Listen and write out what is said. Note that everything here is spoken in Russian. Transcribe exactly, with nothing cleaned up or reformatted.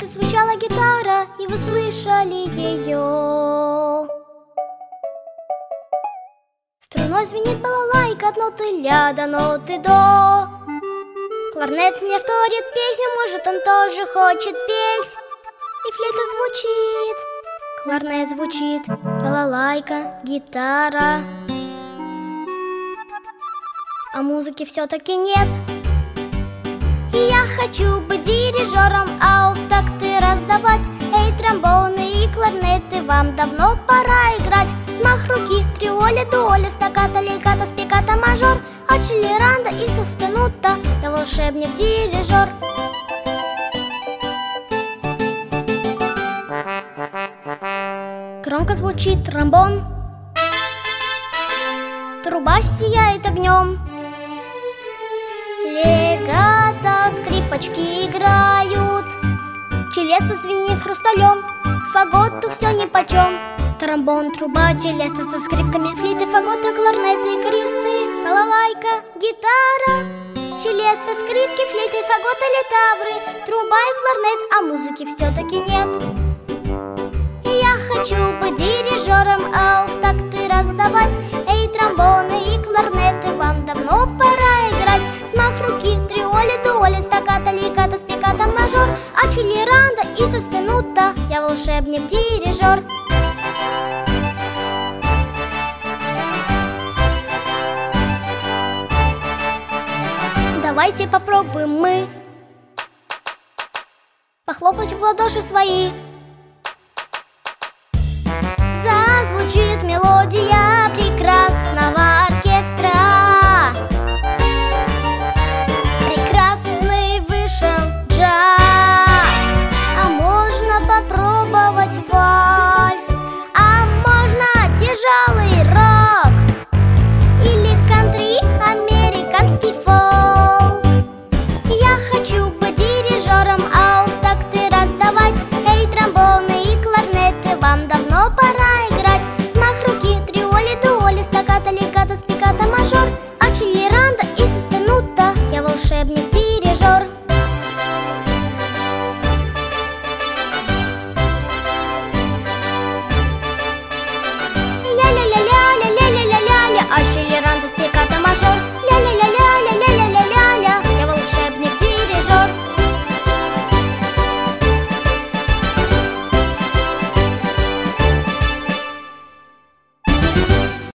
флейты, звучала гитара, и вы слышали ее. Струной звенит балалайка от ноты ля до ноты до. Кларнет мне вторит песню, может, он тоже хочет петь. И флейта звучит, кларнет звучит, балалайка, гитара. А музыки все-таки нет. И я хочу быть дирижером, а в такты раздавать. Эй, тромбоны и кларнеты, вам давно пора играть. Смах руки, триоли, дуоли, стаккато, лейкато, спикато, мажор, акселеранда и состенута. Я волшебник-дирижер. Громко звучит тромбон, труба сияет огнем. Легато, скрипочки играют, челесто звенит хрусталем, фаготу все нипочем. Тромбон, труба, челесто со скрипками, флейты, фаготы, кларнеты, кресты, балалайка, гитара, челесто, скрипки, флейты, фаготы, литавры, труба и кларнет, а музыки все-таки нет. И я хочу быть дирижером, а в такты раздавать. Эй, тромбоны и кларнеты, вам давно пора играть. Смах руки, триоли, дуоли, стаккато, лейкато, спикато, мажор, акселеранда и состенута. Я волшебник-дирижер. Давайте попробуем мы похлопать в ладоши свои. Зазвучит мелодия,